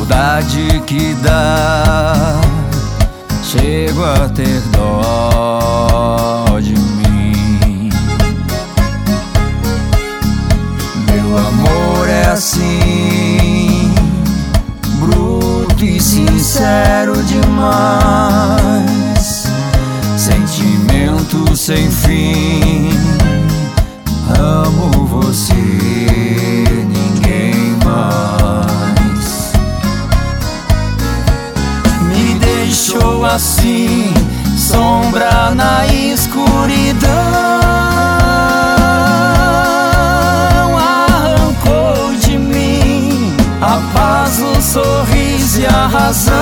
saudade que dá, chego a ter dó de mim. Meu amor é assim, bruto e sincero demais, sentimento sem fim. Amo você, ninguém mais. Me deixou assim, sombra na escuridão. Arrancou de mim a paz, o sorriso e a razão.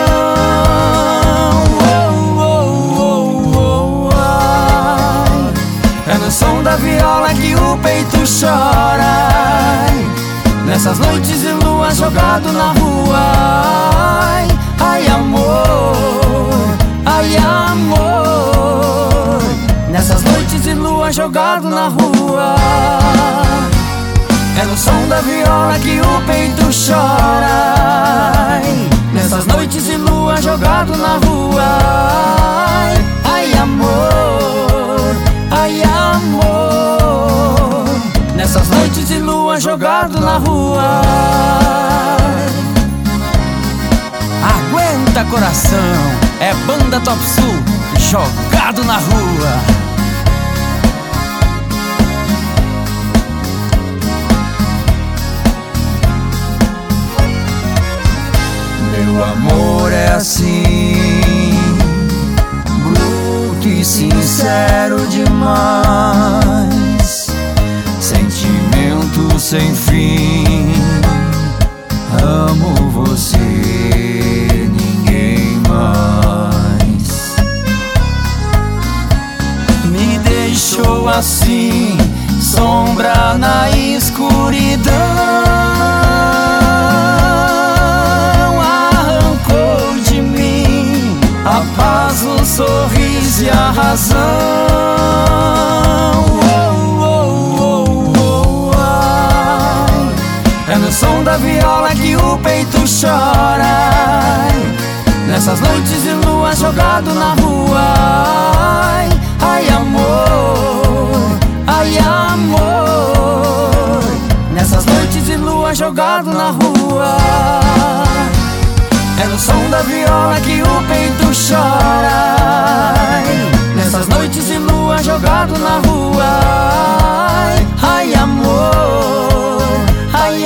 É no som da viola que o peito chora, nessas noites de lua jogado na rua. Ai, ai amor, ai amor, nessas noites de lua jogado na rua. É no som da viola que o peito chora, nessas noites de lua jogado na rua. Ai, ai amor, ai amor, nessas noites de lua jogado na rua. Aguenta coração, é Banda Top Sul, jogado na rua. Meu amor é assim, bruto e sincero demais, sentimento sem fim. Amo você, ninguém mais. Me deixou assim, sombra na escuridão. Arrancou de mim a paz, o sorriso e a razão. É no som da viola que o peito chora, nessas noites de lua jogado na rua. Ai, ai amor, ai amor, nessas noites de lua jogado na rua. É no som da viola que o peito chora, nessas noites de lua jogado na rua. Ai, ai amor, ai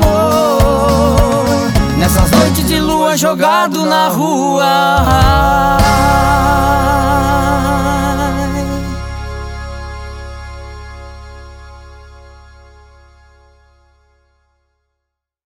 amor, nessas noites de lua jogado na rua.